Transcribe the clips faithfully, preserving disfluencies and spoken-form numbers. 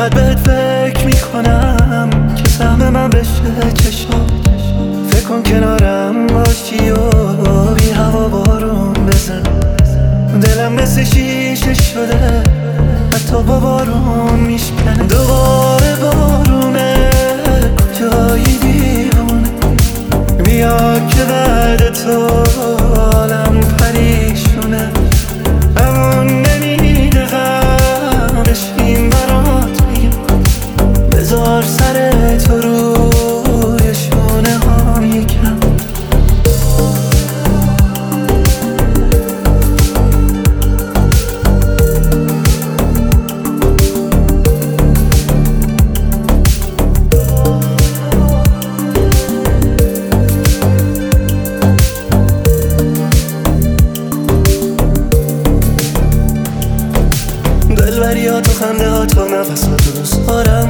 فقط بهت فکر میکنم که سهم من بشه چشم. فکر کن کنارم باشی و بی هوا بارون بزن. دلم مثل شیشه شده حتی با بارون میشکنه. دوباره بارونه کجایی دیوونه، بیا که بعد تو عالم پریشونه. همون نمیده غم بشیم برات میگم، بذار سر تو روی شونه هم یکم. دلبریا تو خنده ها تو نفس ها تو دوست دارم.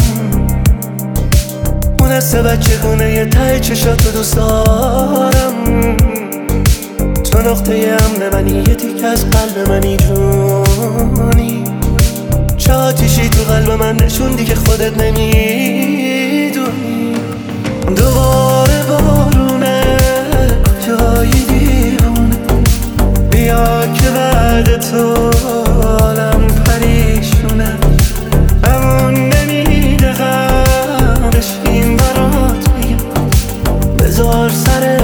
اون حس بچگونه یه ته چشا تو دوست دارم. تو نقطه امن منی، یه تیک از قلب منی جونی. چه آتیشی تو قلب من نشوندی که خودت نمیدونی. دوباره بارونه کجایی دیوونه، بیا که بعد تو عالم پریشونه. همون نمیده غم بشیم برات میگم، بذار سر